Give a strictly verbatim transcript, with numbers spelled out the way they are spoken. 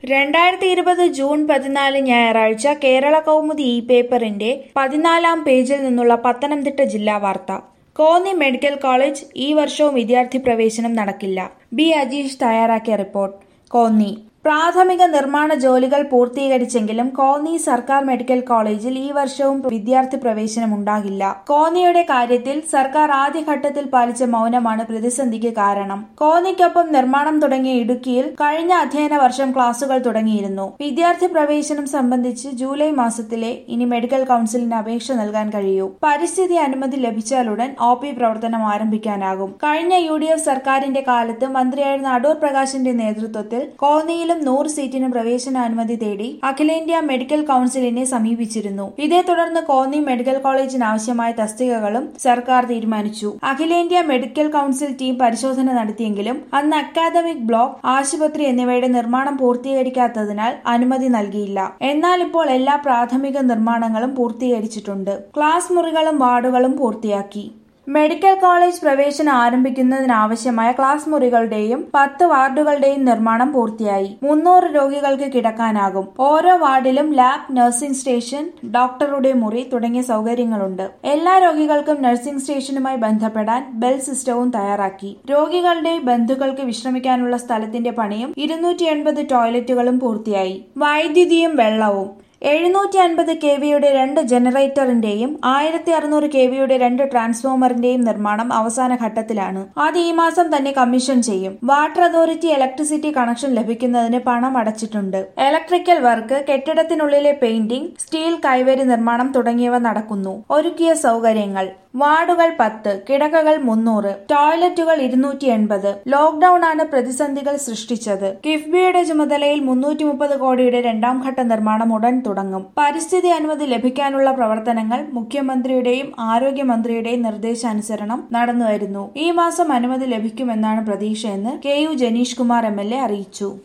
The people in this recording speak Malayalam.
രണ്ടായിരത്തി ഇരുപത് ജൂൺ പതിനാല് ഞായറാഴ്ച കേരള കൗമുദി ഇ പേപ്പറിന്റെ പതിനാലാം പേജിൽ നിന്നുള്ള പത്തനംതിട്ട ജില്ലാ വാർത്ത. കോന്നി മെഡിക്കൽ കോളേജ് ഈ വർഷവും വിദ്യാർത്ഥി പ്രവേശനം നടക്കില്ല. ബി അജീഷ് തയ്യാറാക്കിയ റിപ്പോർട്ട്. കോന്നി പ്രാഥമിക നിർമ്മാണ ജോലികൾ പൂർത്തീകരിച്ചെങ്കിലും കോന്നി സർക്കാർ മെഡിക്കൽ കോളേജിൽ ഈ വർഷവും വിദ്യാർത്ഥി പ്രവേശനം ഉണ്ടാകില്ല. കോന്നിയുടെ കാര്യത്തിൽ സർക്കാർ ആദ്യഘട്ടത്തിൽ പാലിച്ച മൗനമാണ് പ്രതിസന്ധിക്ക് കാരണം. കോന്നിക്കൊപ്പം നിർമ്മാണം തുടങ്ങിയ ഇടുക്കിയിൽ കഴിഞ്ഞ അധ്യയന വർഷം ക്ലാസുകൾ തുടങ്ങിയിരുന്നു. വിദ്യാർത്ഥി പ്രവേശനം സംബന്ധിച്ച് ജൂലൈ മാസത്തിലെ ഇനി മെഡിക്കൽ കൌൺസിലിന് അപേക്ഷ നൽകാൻ കഴിയൂ. പരിസ്ഥിതി അനുമതി ലഭിച്ചാലുടൻ ഒ പി പ്രവർത്തനം ആരംഭിക്കാനാകും. കഴിഞ്ഞ യു ഡി എഫ് സർക്കാരിന്റെ കാലത്ത് മന്ത്രിയായിരുന്ന അടൂർ പ്രകാശിന്റെ നേതൃത്വത്തിൽ കോന്നിയിൽ നൂറ് സീറ്റിന് പ്രവേശനാനുമതി തേടി അഖിലേന്ത്യാ മെഡിക്കൽ കൌൺസിലിനെ സമീപിച്ചിരുന്നു. ഇതേ തുടർന്ന് കോന്നി മെഡിക്കൽ കോളേജിന് ആവശ്യമായ തസ്തികകളും സർക്കാർ തീരുമാനിച്ചു. അഖിലേന്ത്യാ മെഡിക്കൽ കൌൺസിൽ ടീം പരിശോധന നടത്തിയെങ്കിലും അന്ന് അക്കാദമിക് ബ്ലോക്ക്, ആശുപത്രി എന്നിവയുടെ നിർമ്മാണം പൂർത്തീകരിക്കാത്തതിനാൽ അനുമതി നൽകിയില്ല. എന്നാൽ ഇപ്പോൾ എല്ലാ പ്രാഥമിക നിർമ്മാണങ്ങളും പൂർത്തീകരിച്ചിട്ടുണ്ട്. ക്ലാസ് മുറികളും വാർഡുകളും പൂർത്തിയാക്കി. മെഡിക്കൽ കോളേജ് പ്രവേശനം ആരംഭിക്കുന്നതിനാവശ്യമായ ക്ലാസ് മുറികളുടെയും പത്ത് വാർഡുകളുടെയും നിർമ്മാണം പൂർത്തിയായി. മുന്നൂറ് രോഗികൾക്ക് കിടക്കാനാകും. ഓരോ വാർഡിലും ലാബ്, നഴ്സിംഗ് സ്റ്റേഷൻ, ഡോക്ടറുടെ മുറി തുടങ്ങിയ സൗകര്യങ്ങളുണ്ട്. എല്ലാ രോഗികൾക്കും നഴ്സിംഗ് സ്റ്റേഷനുമായി ബന്ധപ്പെടാൻ ബെൽ സിസ്റ്റവും തയ്യാറാക്കി. രോഗികളുടെ ബന്ധുക്കൾക്ക് വിശ്രമിക്കാനുള്ള സ്ഥലത്തിന്റെ പണിയും ഇരുന്നൂറ്റി എൺപത് ടോയ്ലറ്റുകളും പൂർത്തിയായി. വൈദ്യുതിയും വെള്ളവും എഴുന്നൂറ്റി അൻപത് കെ വിയുടെ രണ്ട് ജനറേറ്ററിന്റെയും ആയിരത്തി അറുന്നൂറ് കെ വിയുടെ രണ്ട് ട്രാൻസ്ഫോമറിന്റെയും നിർമ്മാണം അവസാന ഘട്ടത്തിലാണ്. അത് ഈ മാസം തന്നെ കമ്മീഷൻ ചെയ്യും. വാട്ടർ അതോറിറ്റി ഇലക്ട്രിസിറ്റി കണക്ഷൻ ലഭിക്കുന്നതിന് പണം അടച്ചിട്ടുണ്ട്. ഇലക്ട്രിക്കൽ വർക്ക്, കെട്ടിടത്തിനുള്ളിലെ പെയിന്റിംഗ്, സ്റ്റീൽ കൈവരി നിർമ്മാണം തുടങ്ങിയവ നടക്കുന്നു. ഒരുക്കിയ സൗകര്യങ്ങൾ: വാർഡുകൾ പത്ത്, കിടക്കകൾ മുന്നൂറ്, ടോയ്ലറ്റുകൾ ഇരുന്നൂറ്റി എൺപത്. ലോക്ഡൌൺ ആണ് പ്രതിസന്ധികൾ സൃഷ്ടിച്ചത്. കിഫ്ബിയുടെ ചുമതലയിൽ മുന്നൂറ്റി മുപ്പത് കോടിയുടെ രണ്ടാം ഘട്ട നിർമ്മാണം ഉടൻ തുടങ്ങും. പരിസ്ഥിതി അനുമതി ലഭിക്കാനുള്ള പ്രവർത്തനങ്ങൾ മുഖ്യമന്ത്രിയുടെയും ആരോഗ്യമന്ത്രിയുടെയും നിർദ്ദേശാനുസരണം നടന്നുവരുന്നു. ഈ മാസം അനുമതി ലഭിക്കുമെന്നാണ് പ്രതീക്ഷയെന്ന് K U Janeesh Kumar M L A അറിയിച്ചു.